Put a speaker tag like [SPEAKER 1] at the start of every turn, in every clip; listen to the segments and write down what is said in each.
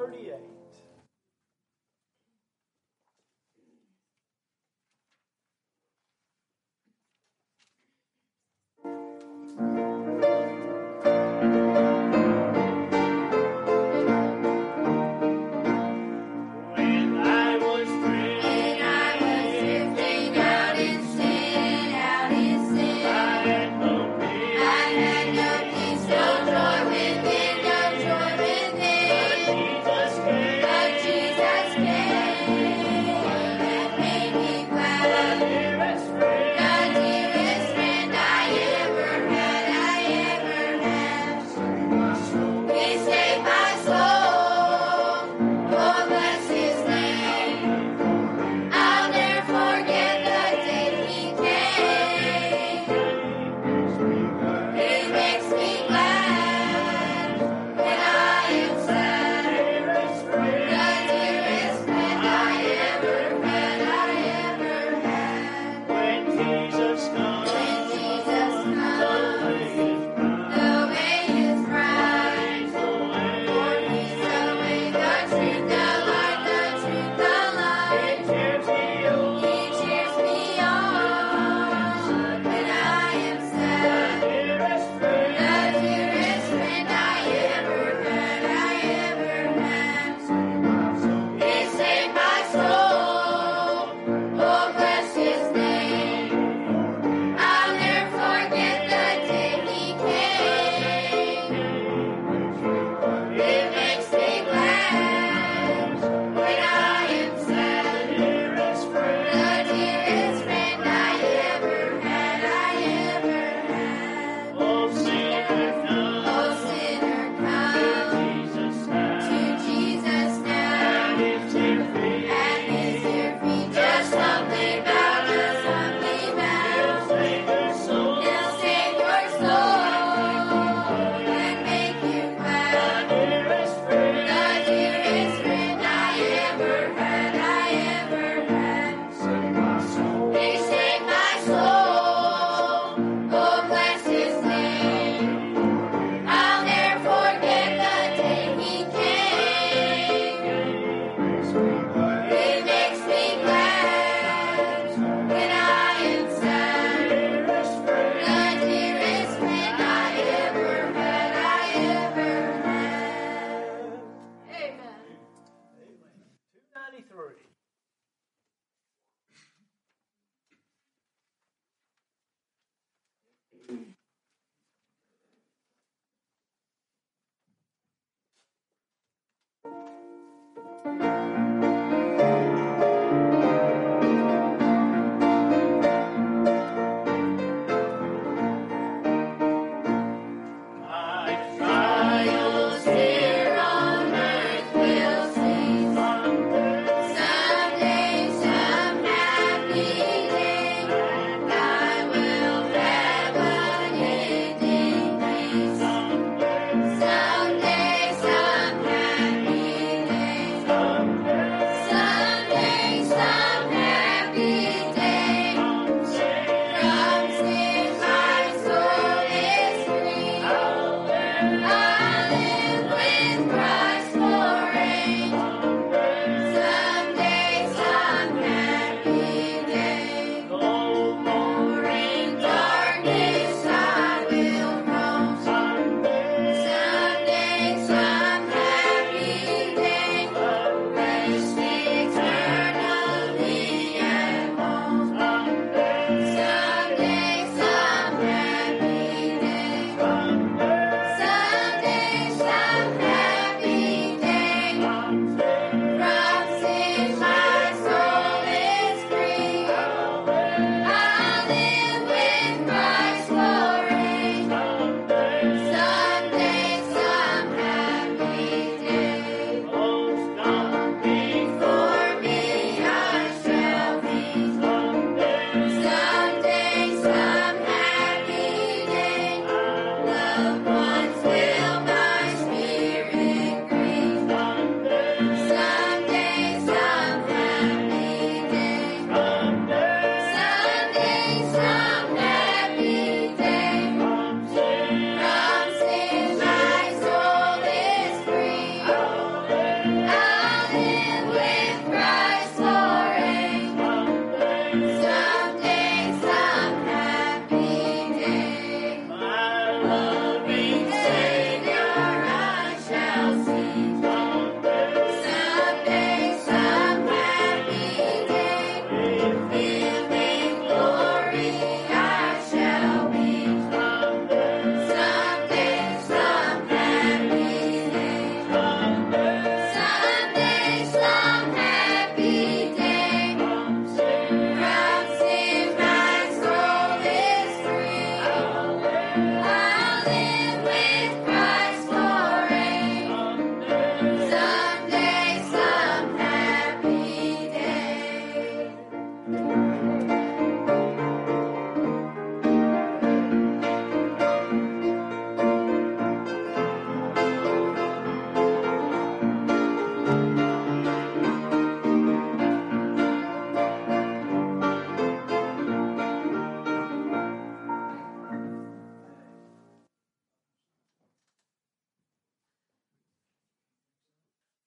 [SPEAKER 1] 38.
[SPEAKER 2] No joy within, but Jesus came.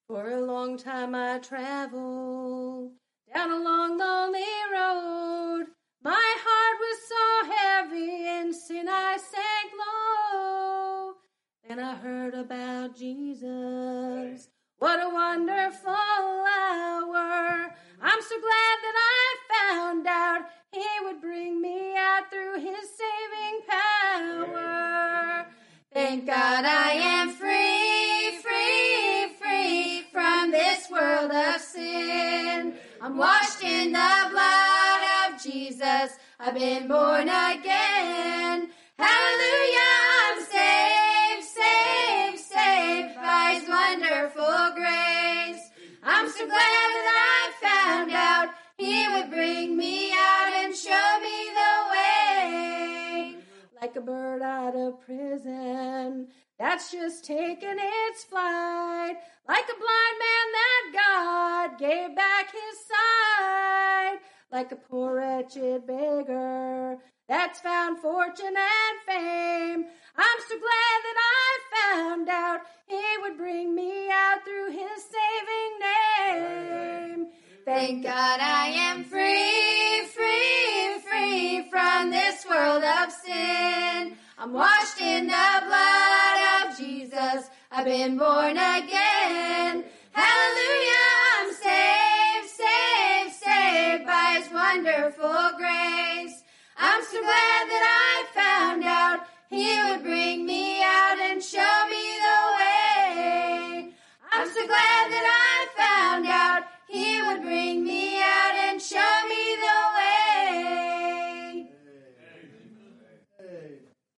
[SPEAKER 1] For a long time I traveled down a long, lonely road. My heart was so heavy, in sin I sank low. Then I heard about Jesus. What a wonderful hour. I'm so glad that I found out he would bring me out through his saving power. Thank God I am free, free, free from this world of sin. I'm washed in the blood of Jesus. I've been born again. Hallelujah, I'm saved, saved, saved by his wonderful grace. I'm so glad that I found out he would bring me out and show me the way. Like a bird out of prison that's just taken its flight. Like a blind man that God gave back his sight. Like a poor wretched beggar that's found fortune and fame. I'm so glad that I found out he would bring me out through his saving name. Thank God I am free, free, free from this world of sin. I'm washed in the blood of Jesus. I've been born again. Hallelujah, I'm saved, saved, saved by his wonderful grace. I'm so glad that I found out he would bring